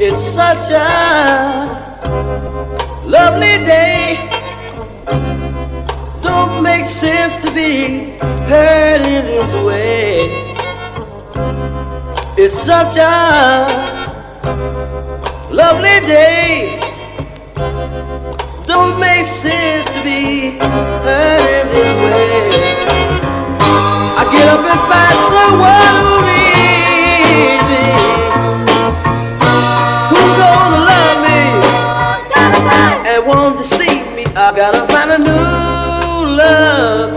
It's such a lovely day. Don't make sense to be hurt in this way. It's such a lovely day. Don't make sense to be hurt in this way. I get up and find someone who needs me, who's gonna love me and want to see me. I gotta find a new love.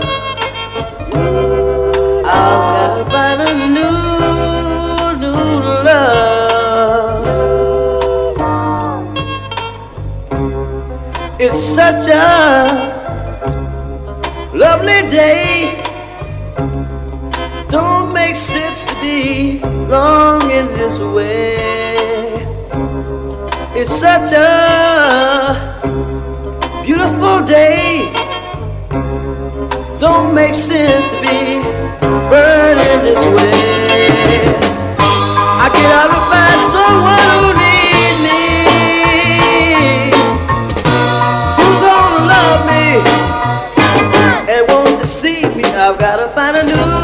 I've gotta find a new love. It's such a lovely day. Don't make sense to be long in this way. It's such a beautiful day. Don't make sense to be burned in this way. I get out to find someone who needs me, who's gonna love me and want to see me. I've gotta find a new